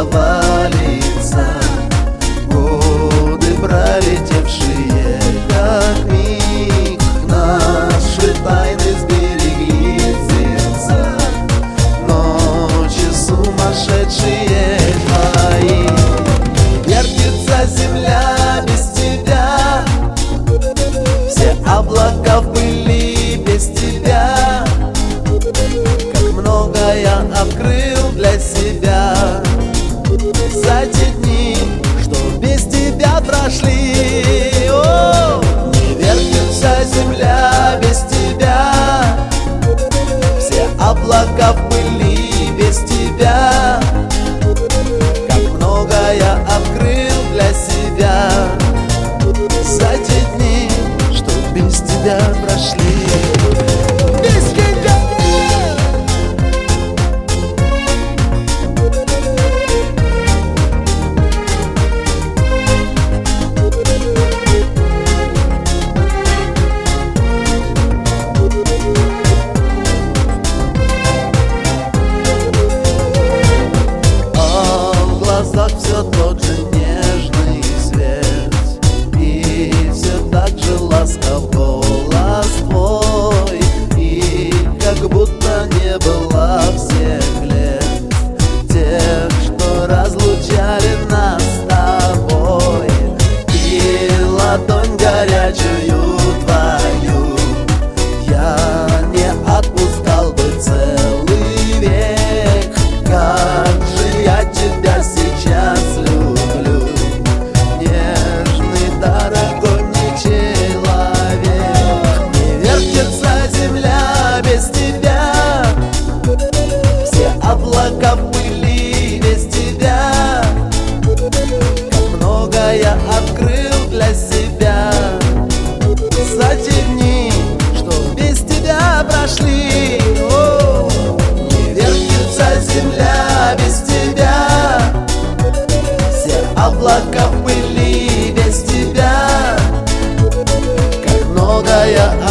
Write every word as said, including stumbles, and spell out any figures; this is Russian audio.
провалиться. Годы пролетевшие, как миг, наши тайны сберегли сердца. Ночи сумасшедшие твои. Вертится земля без тебя, все облака в пыли без тебя. Как много я открыл для себя за те дни, что без тебя прошли. О, не вертится земля без тебя, все облака в пыли без тебя. Как много я открыл для себя за те дни, что без тебя прошли. Все тот же нежный свет, и все так же ласков голос твой, и как будто не было всех лет, тех, что разлучали нас с тобой. И ладонь горячую твою я не отпускал бы целый век. Как же я тебя сейчас люблю, нежный, дорогой мне человек. Не вертится земля без тебя, все облака в пыли без тебя. Как много я открыл для себя за те дни, что без тебя прошли. О, не вертится земля без тебя, все облака в пыли без тебя. Как много я